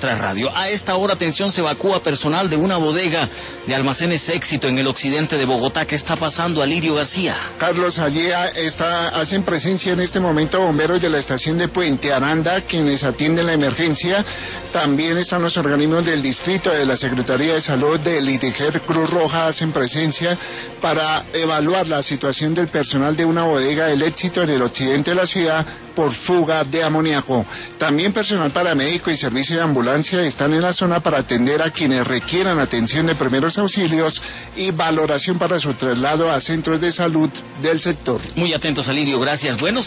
Tras Radio. A esta hora, atención, se evacúa personal de una bodega de Almacenes Éxito en el occidente de Bogotá. ¿Qué está pasando, Alirio García? Carlos, allí hacen presencia en este momento bomberos de la estación de Puente Aranda, quienes atienden la emergencia. También están los organismos del distrito, de la Secretaría de Salud, del IDEGER, Cruz Roja, hacen presencia para evaluar la situación del personal de una bodega del Éxito en el occidente de la ciudad por fuga de amoníaco. También personal paramédico y servicio de ambulancia están en la zona para atender a quienes requieran atención de primeros auxilios y valoración para su traslado a centros de salud del sector. Muy atentos, Alirio, gracias. Bueno.